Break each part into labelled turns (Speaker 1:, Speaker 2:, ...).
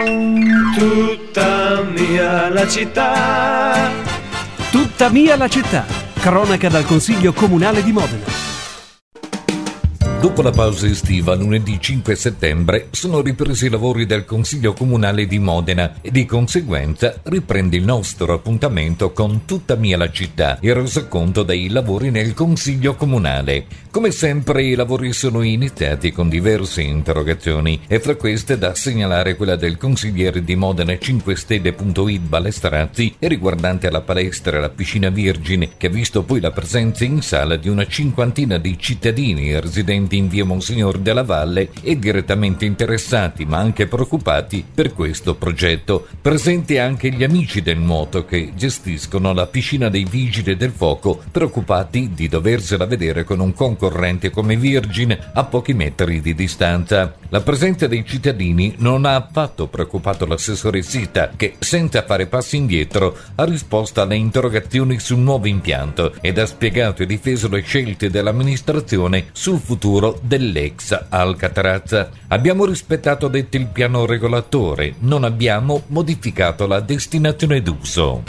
Speaker 1: Tutta mia la città.
Speaker 2: Tutta mia la città. Cronaca dal Consiglio Comunale di Modena.
Speaker 3: Dopo la pausa estiva, lunedì 5 settembre, sono ripresi i lavori del Consiglio Comunale di Modena e di conseguenza riprende il nostro appuntamento con Tutta mia la città, il resoconto dei lavori nel Consiglio Comunale. Come sempre i lavori sono iniziati con diverse interrogazioni e fra queste da segnalare quella del consigliere di Modena 5stelle.it Balestrazzi e riguardante la palestra e la piscina Virgine, che ha visto poi la presenza in sala di una cinquantina di cittadini residenti in via Monsignor della Valle e direttamente interessati ma anche preoccupati per questo progetto. Presenti anche gli amici del nuoto che gestiscono la piscina dei Vigili del Fuoco, preoccupati di doversela vedere con un concorrente come Virgin a pochi metri di distanza. La presenza dei cittadini non ha affatto preoccupato l'assessore Sita, che senza fare passi indietro ha risposto alle interrogazioni sul nuovo impianto ed ha spiegato e difeso le scelte dell'amministrazione sul futuro dell'ex Alcatraz. Abbiamo rispettato, detto, il piano regolatore, non abbiamo modificato la destinazione d'uso.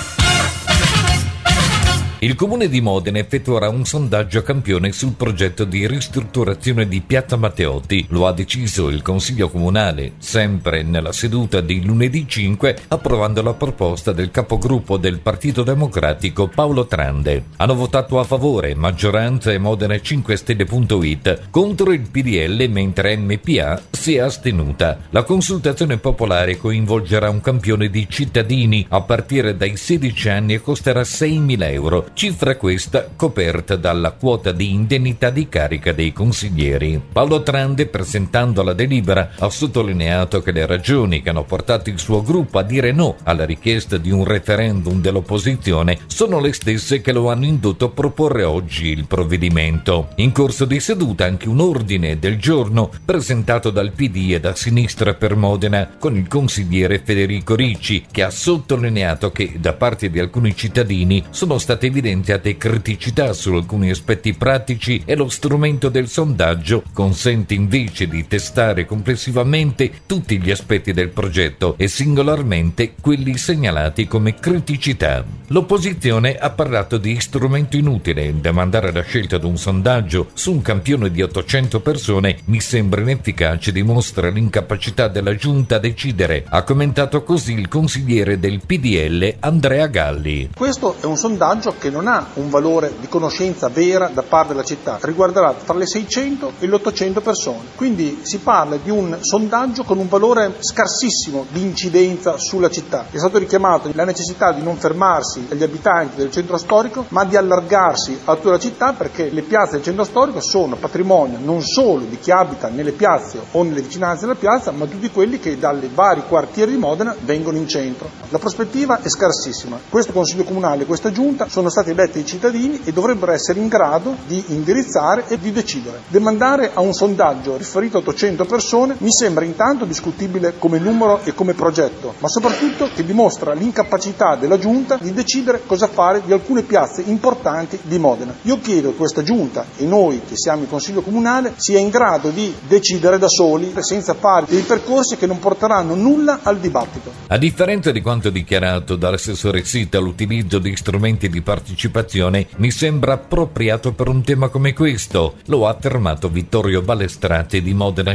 Speaker 3: Il Comune di Modena effettuerà un sondaggio a campione sul progetto di ristrutturazione di Piazza Matteotti. Lo ha deciso il Consiglio Comunale, sempre nella seduta di lunedì 5, approvando la proposta del capogruppo del Partito Democratico Paolo Trande. Hanno votato a favore maggioranza e Modena 5stelle.it, contro il PDL, mentre MPA si è astenuta. La consultazione popolare coinvolgerà un campione di cittadini a partire dai 16 anni e costerà 6.000 euro. Cifra questa coperta dalla quota di indennità di carica dei consiglieri. Paolo Trande, presentando la delibera, ha sottolineato che le ragioni che hanno portato il suo gruppo a dire no alla richiesta di un referendum dell'opposizione sono le stesse che lo hanno indotto a proporre oggi il provvedimento. In corso di seduta anche un ordine del giorno presentato dal PD e da Sinistra per Modena con il consigliere Federico Ricci, che ha sottolineato che da parte di alcuni cittadini sono state evidenziate criticità su alcuni aspetti pratici e lo strumento del sondaggio consente invece di testare complessivamente tutti gli aspetti del progetto e singolarmente quelli segnalati come criticità. L'opposizione ha parlato di strumento inutile. Demandare la scelta ad un sondaggio su un campione di 800 persone mi sembra inefficace, dimostra l'incapacità della Giunta a decidere. Ha commentato così il consigliere del PDL Andrea Galli.
Speaker 4: Questo è un sondaggio che non ha un valore di conoscenza vera da parte della città, riguarderà tra le 600 e le 800 persone, quindi si parla di un sondaggio con un valore scarsissimo di incidenza sulla città. È stato richiamato la necessità di non fermarsi agli abitanti del centro storico, ma di allargarsi a tutta la città, perché le piazze del centro storico sono patrimonio non solo di chi abita nelle piazze o nelle vicinanze della piazza, ma tutti quelli che dalle vari quartieri di Modena vengono in centro. La prospettiva è scarsissima. Questo Consiglio Comunale e questa Giunta sono stati eletti ai cittadini e dovrebbero essere in grado di indirizzare e di decidere. Demandare a un sondaggio riferito a 800 persone mi sembra intanto discutibile come numero e come progetto, ma soprattutto che dimostra l'incapacità della Giunta di decidere cosa fare di alcune piazze importanti di Modena. Io chiedo che questa Giunta e noi che siamo il Consiglio Comunale sia in grado di decidere da soli, senza fare dei percorsi che non porteranno nulla al dibattito.
Speaker 3: A differenza di quanto dichiarato dall'assessore Sita, l'utilizzo di strumenti di partecipazione mi sembra appropriato per un tema come questo, lo ha affermato Vittorio Balestrazzi di Modena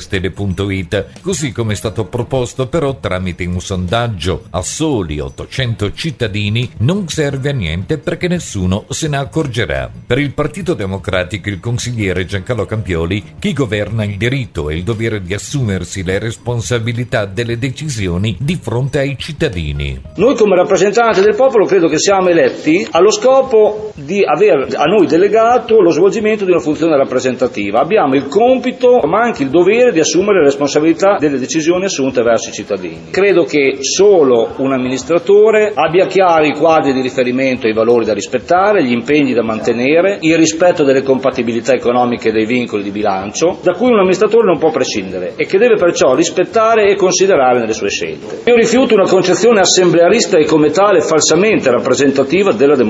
Speaker 3: 5stelle.it, così come è stato proposto però tramite un sondaggio a soli 800 cittadini non serve a niente perché nessuno se ne accorgerà. Per il Partito Democratico il consigliere Giancarlo Campioli, chi governa ha il diritto e il dovere di assumersi le responsabilità delle decisioni di fronte ai cittadini.
Speaker 5: Noi come rappresentanti del popolo credo che siamo eletti allo scopo di aver a noi delegato lo svolgimento di una funzione rappresentativa. Abbiamo il compito ma anche il dovere di assumere le responsabilità delle decisioni assunte verso i cittadini. Credo che solo un amministratore abbia chiari i quadri di riferimento e i valori da rispettare, gli impegni da mantenere, il rispetto delle compatibilità economiche e dei vincoli di bilancio, da cui un amministratore non può prescindere e che deve perciò rispettare e considerare nelle sue scelte. Io rifiuto una concezione assemblearista e come tale falsamente rappresentativa della democrazia.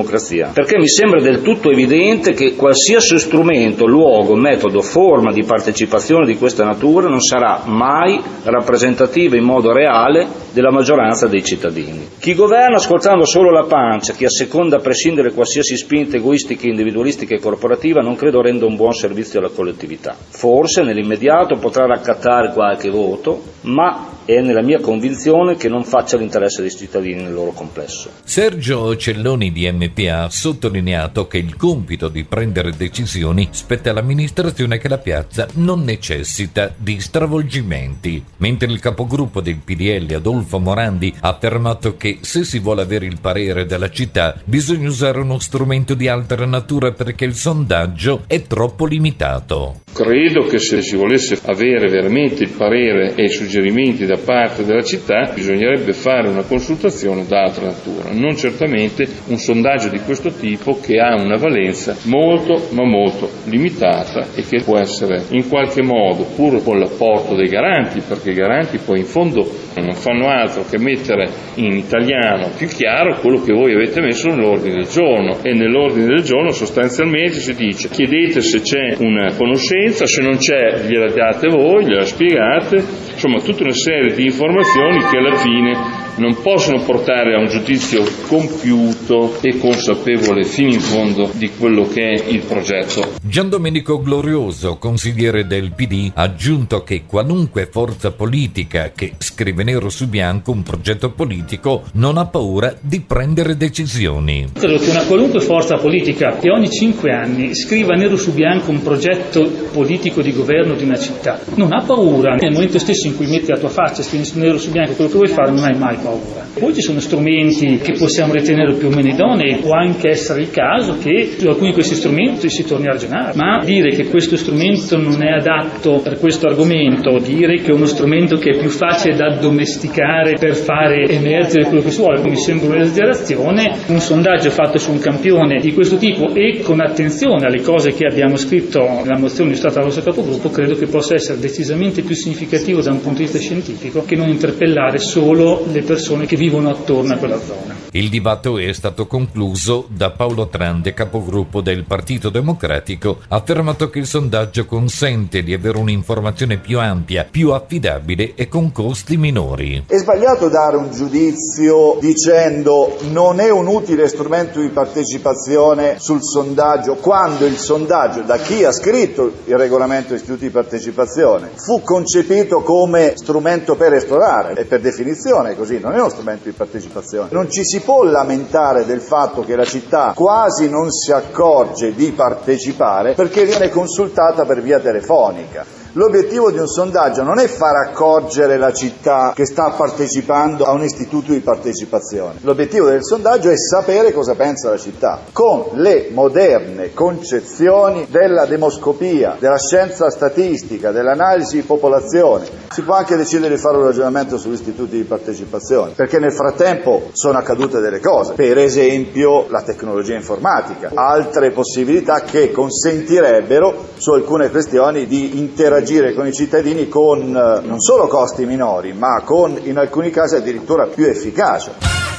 Speaker 5: democrazia, perché mi sembra del tutto evidente che qualsiasi strumento, luogo, metodo, forma di partecipazione di questa natura non sarà mai rappresentativa in modo reale della maggioranza dei cittadini. Chi governa ascoltando solo la pancia, chi asseconda a prescindere qualsiasi spinta egoistica, individualistica e corporativa, non credo renda un buon servizio alla collettività. Forse nell'immediato potrà raccattare qualche voto, ma è nella mia convinzione che non faccia l'interesse dei cittadini nel loro complesso.
Speaker 3: Sergio Celloni di MPA ha sottolineato che il compito di prendere decisioni spetta all'amministrazione, che la piazza non necessita di stravolgimenti, mentre il capogruppo del PDL Adolfo Morandi ha affermato che se si vuole avere il parere della città bisogna usare uno strumento di altra natura perché il sondaggio è troppo limitato.
Speaker 6: Credo che se si volesse avere veramente il parere e i suggerimenti da parte della città bisognerebbe fare una consultazione d'altra natura, non certamente un sondaggio di questo tipo che ha una valenza molto ma molto limitata e che può essere in qualche modo, pur con l'apporto dei garanti, perché i garanti poi in fondo non fanno altro che mettere in italiano più chiaro quello che voi avete messo nell'ordine del giorno, e nell'ordine del giorno sostanzialmente si dice: chiedete se c'è una conoscenza, se non c'è gliela date voi, gliela spiegate, insomma tutta una serie di informazioni che alla fine non possono portare a un giudizio compiuto e consapevole fino in fondo di quello che è il progetto.
Speaker 3: Gian Domenico Glorioso, consigliere del PD, ha aggiunto che qualunque forza politica che scrive nero su bianco un progetto politico non ha paura di prendere decisioni.
Speaker 7: Credo che una qualunque forza politica che ogni 5 anni scriva nero su bianco un progetto politico di governo di una città non ha paura. Nel momento stesso in cui metti la tua faccia, scrivi nero su bianco quello che vuoi fare, non hai mai paura. Poi ci sono strumenti che possiamo ritenere più o meno idonei, può anche essere il caso che su alcuni di questi strumenti si torni a ragionare, ma dire che questo strumento non è adatto per questo argomento, dire che è uno strumento che è più facile da addomesticare per fare emergere quello che si vuole, mi sembra un'esagerazione. Un sondaggio fatto su un campione di questo tipo e con attenzione alle cose che abbiamo scritto nella mozione illustrata dal nostro capogruppo, credo che possa essere decisamente più significativo da un punto di vista scientifico che non interpellare solo le persone che vivono attorno a quella zona.
Speaker 3: Il dibattito è stato concluso da Paolo Trande, capogruppo del Partito Democratico, ha affermato che il sondaggio consente di avere un'informazione più ampia, più affidabile e con costi minori.
Speaker 8: È sbagliato dare un giudizio dicendo non è un utile strumento di partecipazione sul sondaggio, quando il sondaggio, da chi ha scritto il regolamento degli istituti di partecipazione, fu concepito come strumento per esplorare, e per definizione così, non è uno strumento di partecipazione. Non ci si può lamentare del fatto che la città quasi non si accorge di partecipare perché viene consultata per via telefonica. L'obiettivo di un sondaggio non è far accorgere la città che sta partecipando a un istituto di partecipazione. L'obiettivo del sondaggio è sapere cosa pensa la città. Con le moderne concezioni della demoscopia, della scienza statistica, dell'analisi di popolazione, si può anche decidere di fare un ragionamento sugli istituti di partecipazione, perché nel frattempo sono accadute delle cose, per esempio la tecnologia informatica, altre possibilità che consentirebbero su alcune questioni di interagire con i cittadini con non solo costi minori, ma con in alcuni casi addirittura più efficacia.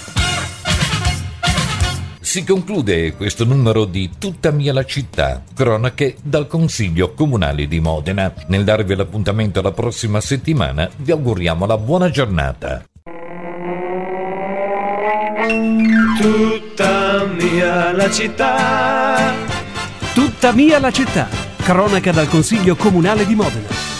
Speaker 3: Si conclude questo numero di Tutta mia la città, cronache dal Consiglio Comunale di Modena. Nel darvi l'appuntamento alla prossima settimana, vi auguriamo la buona giornata.
Speaker 1: Tutta mia la città.
Speaker 2: Tutta mia la città. Cronaca dal Consiglio Comunale di Modena.